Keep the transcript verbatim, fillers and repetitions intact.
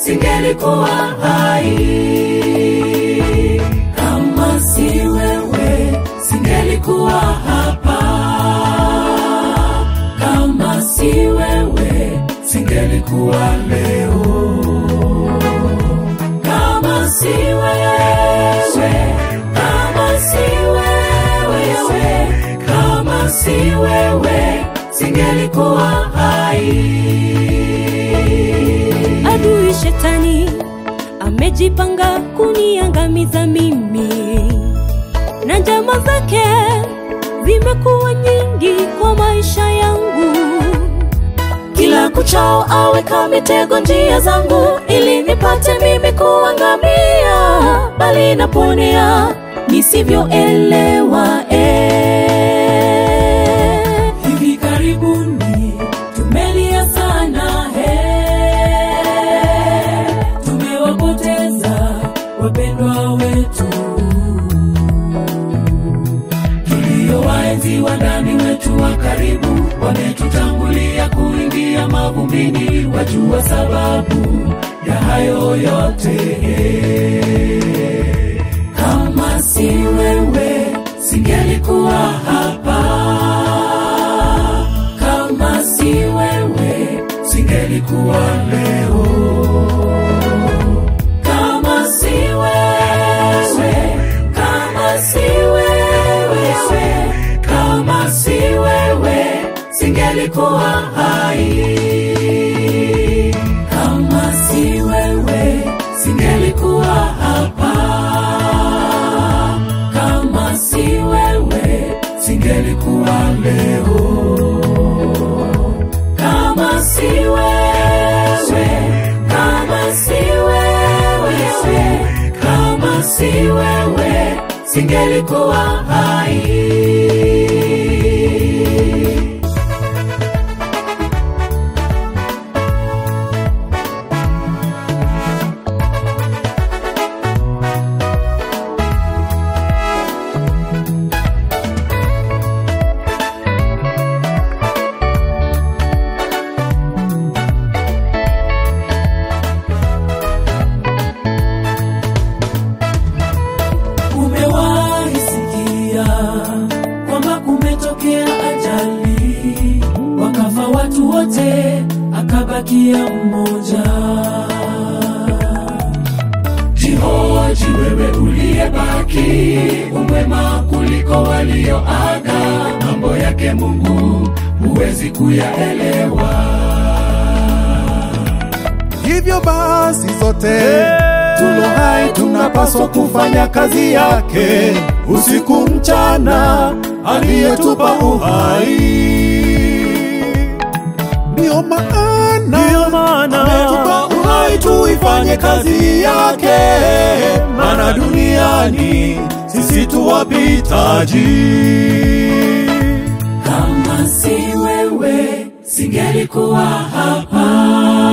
singelikuwa hai. Kama si wewe, singelikuwa hapa. Kama si wewe, singelikuwa leo. Kama si wewe, kama si wewe, kama si wewe, singelikuwa hai. Adui shetani amejipanga kuniangamiza mimi, na njama zake zimekuwa nyingi kwa maisha yangu. Kila kuchao aweka mitego njia zangu, ili nipate mimi kuangamia, bali naponea nisivyoelewa. eh. Hivi karibuni tumelia sana, he, tumewapoteza wapendwa wetu, tuliowaenzi wa ndani wetu wa karibu, wametutangulia kuingia mavumbini. Wajua sababu ya hayo yote. Kama si wewe, singelikuwa hapa. Kama si wewe, singelikuwa leo. Kama si wewe, kama si wewe, kama si wewe, singelikuwa hai. Kama si wewe, singelikuwa hapa. Kama si wewe, singelikuwa leo. Kama si wewe, kama si wewe, kama si wewe, singelikuwa hai. Umewahi sikia kwamba kumetokea ajali, wakafa watu wote, akabakia mmoja? Jihoji wewe uliyebaki, umwema kuliko walioaga. Mambo yake Mungu huwezi kuyaelewa. Hivyo basi sote tulo hai tunapaswa kufanya kazi yake usiku mchana, aliyetupa uhai. Ndio maana ametupa uhai tuifanye kazi yake, maana duniani sisi tu wapitaji. Kama si wewe, singelikuwa hapa.